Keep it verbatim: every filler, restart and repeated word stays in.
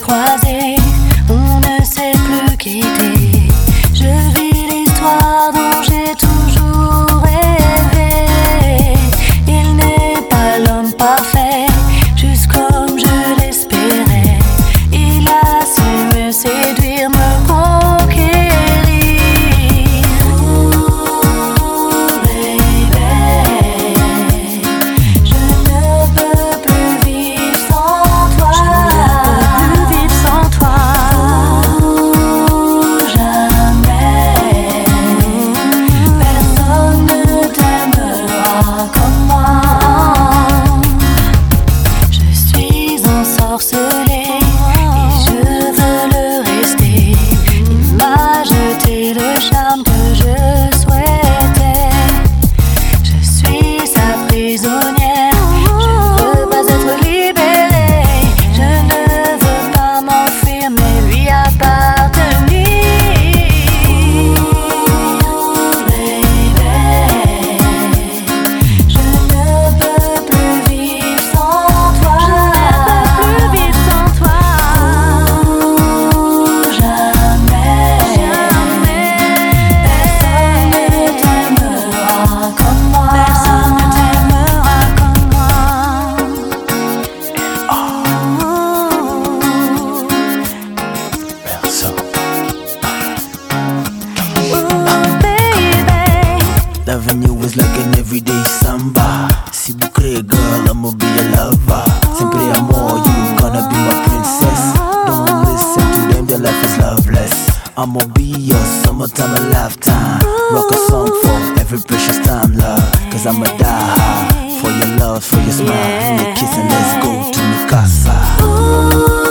croisés, on ne s'est plus quitté. Je vis l'histoire dont j'ai toujours rêvé. Il n'est pas l'homme parfait, juste comme je l'espérais. Il a su me séduire, me conquérir. Oh baby, je ne peux plus vivre sans toi. Je ne peux plus vivre sans toi. Oh, jamais. Personne ne t'aimera comme moi. Je suis ensorcelée et je veux le rester. Il m'a jeté le charme que je souhaitais. Je suis sa prisonnière, je veux pas être libérée. Je ne veux pas m'enfuir mais lui appartenir. Oh baby, je ne peux plus vivre sans toi. Je ne peux plus vivre sans toi. Oh jamais, jamais. Personne ne t'aimera comme moi. Personne ne t'aimera comme moi. Personne. Oh baby. Loving you is like an everyday samba. Si vous créez, girl, I'ma be your lover. Simply amor, you gonna be my princess. Don't listen to them, their life is loveless. I'ma be your summertime, a lifetime. Rock a song for every precious time, love. Cause I'ma die for your love, for your smile, your kiss, and let's go to Mikasa. Ooh.